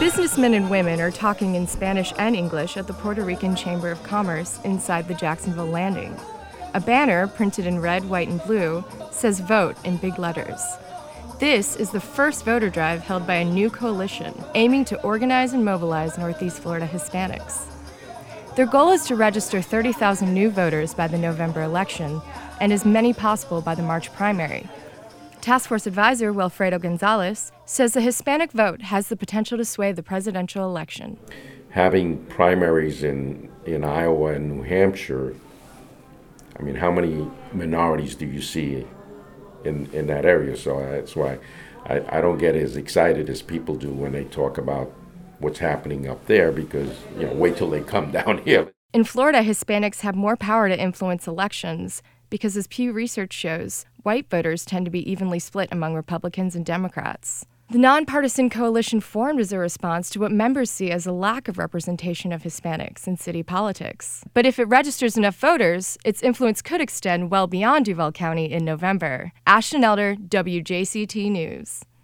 Businessmen and women are talking in Spanish and English at the Puerto Rican Chamber of Commerce inside the Jacksonville Landing. A banner printed in red, white, and blue says "Vote" in big letters. This is the first voter drive held by a new coalition aiming to organize and mobilize Northeast Florida Hispanics. Their goal is to register 30,000 new voters by the November election and as many possible by the March primary. Task Force advisor Wilfredo Gonzalez says the Hispanic vote has the potential to sway the presidential election. Having primaries in Iowa and New Hampshire, I mean, how many minorities do you see in that area? So that's why I don't get as excited as people do when they talk about what's happening up there, because, wait till they come down here. In Florida, Hispanics have more power to influence elections because, as Pew Research shows, white voters tend to be evenly split among Republicans and Democrats. The nonpartisan coalition formed as a response to what members see as a lack of representation of Hispanics in city politics. But if it registers enough voters, its influence could extend well beyond Duval County in November. Ashton Elder, WJCT News.